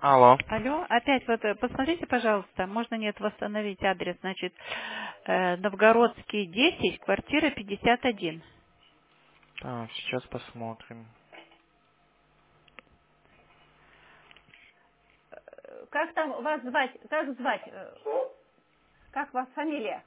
Алло. Алло, опять вот посмотрите, пожалуйста, можно нет восстановить адрес, значит, Новгородский 10, квартира 51. Так, сейчас посмотрим. Как там вас звать? Как звать? Как вас фамилия?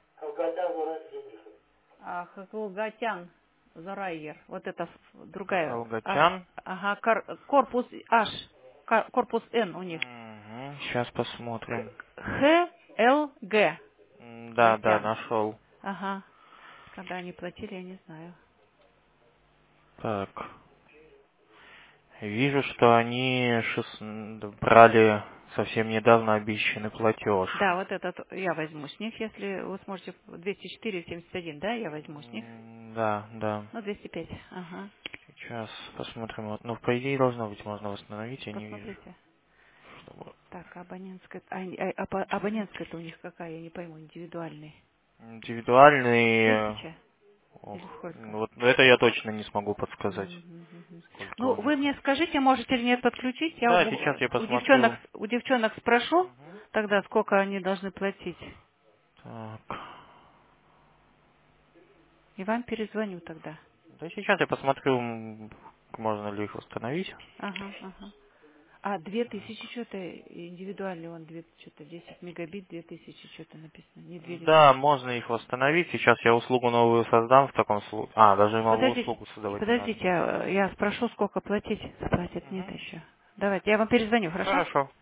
Хагулгатян Зарайер. Вот это другая. Алгатян. Ага, корпус H, корпус N у них. Сейчас посмотрим. ХЛГ. Да, да, Гатян. нашел. Ага. Когда они платили, я не знаю. Так. Вижу, что они брали совсем недавно обещанный платеж. Да, вот этот я возьму с них, если вы сможете 204,71, да, я возьму с них. Да, да. Ну, 205, ага. Сейчас посмотрим. Ну, по идее, должно быть можно восстановить, я не вижу. Посмотрите. Чтобы... Так, абонентская, абонентская-то у них какая, я не пойму, индивидуальный. Индивидуальный... Тысяча или Ох, сколько? вот это я точно не смогу подсказать, Мгм, мгм. сколько Ну, у вы них. мне скажите, можете или нет подключить, я Да, сейчас я у девчонок, посмотрю. спрошу Мгм. тогда, сколько они должны платить, Так. и вам перезвоню тогда. Да сейчас я посмотрю, можно ли их восстановить. Ага, ага. А, 2000 что-то индивидуальный, он что-то 10 мегабит, 2000 что-то написано, не 2000. Да, можно их восстановить. Сейчас я услугу новую создам в таком случае. А, даже могу Подождите, услугу создавать не надо. подождите, я спрошу, сколько платить. Платят нет Мгм. еще. Давайте, я вам перезвоню, хорошо? Хорошо.